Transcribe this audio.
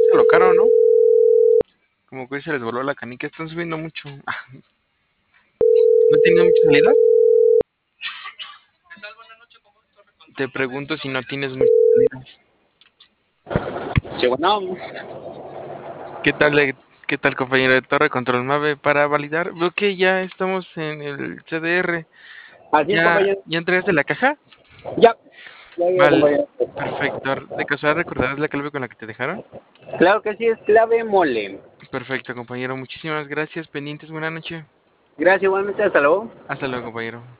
poquito lo caro, ¿no? Como que hoy se les voló la canica, están subiendo mucho. ¿No tiene mucha salida? Te pregunto si no tienes mucha salida. Sí, bueno, ¿Qué tal, qué tal, compañero de Torre Control Mave? Para validar, veo que ya estamos en el CDR. así es, compañero. ¿Ya entregaste la caja? Ya, ya, Vale, compañero. perfecto. ¿De casualidad recordarás la clave con la que te dejaron? Claro que sí, es clave mole. Perfecto, compañero. Muchísimas gracias. Pendientes, buena noche. Gracias, igualmente, hasta luego. Hasta luego, compañero.